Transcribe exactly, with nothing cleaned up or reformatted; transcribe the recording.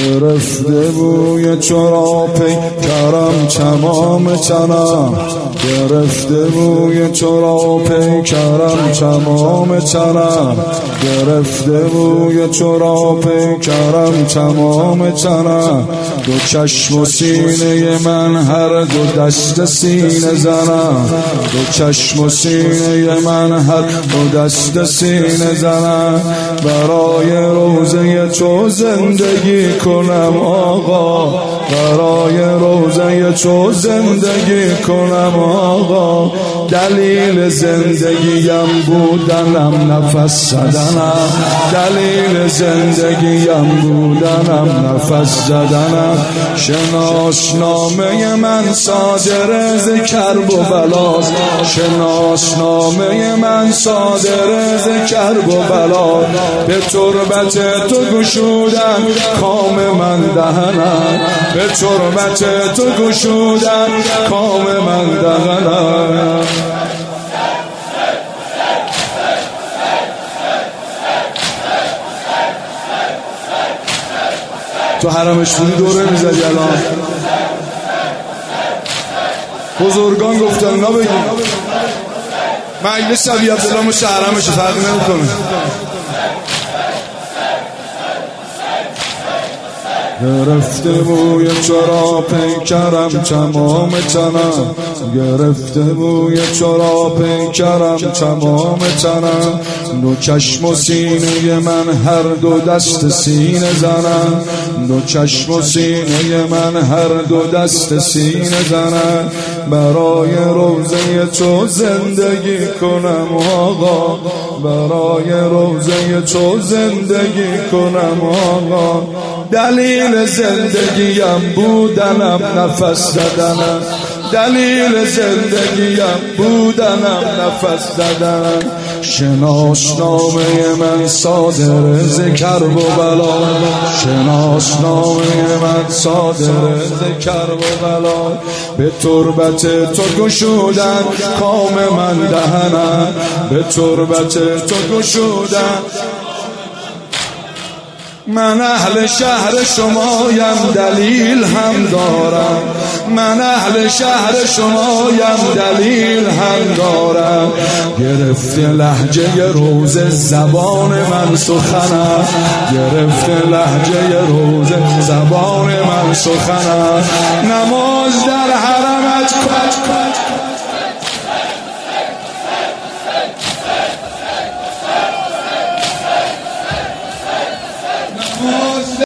گرفته بوی چراپی کرم تمام تنم، گرفته بوی چراپی کرم تمام تنم، گرفته بوی چراپی کرم تمام تنم. دو چشم و سینه من هر دو دست سینه زنم، دو چشم و سینه من هر دو دست سینه زنم. برای روزه تو زندگی کنم آقا، برای روزه تو زندگی کنم آقا. دلیل زندگیم بودنم نفس زدنم، دلیل زندگیم بودنم نفس زدنم. شناسنامه من صادر ز کرب و بلاست، شناسنامه من صادر ز کرب و بلاست. به تربت تو گشودن کام من دهنم، به تربت تو گشودن کام من دهنم. تو حرمش بودی دوره میزدی الان. بزرگان گفتن نبگیم مجلس علی عبدالله مش حرمشه، فرقی نمیکنه. گرفته بوی چراپی کرم تمام تنم، گرفته بوی چراپی کرم تمام تنم. دو چشم و سینه من هر دو دست سینه زنم، دو چشم و سینه من هر دو دست سینه زنم. برای روزه تو زندگی کنم آقا، برای روزه تو زندگی کنم آقا. دلیل زندگیم بودنم نفس زدنم، دلیل زندگیم بودنم نفس زدنم. شناسنامه من صادر ز کرب و بلا، شناسنامه من صادر ز کرب و بلا. به تربت تو گشودن کام من دهنم، به تربت تو گشودن. من اهل شهر شمایم دلیل هم دارم، من اهل شهر شمایم دلیل هم دارم. گرفته لهجه روز زبان من سخنم، گرفته لهجه روز زبان من سخنم. نماز در حرمت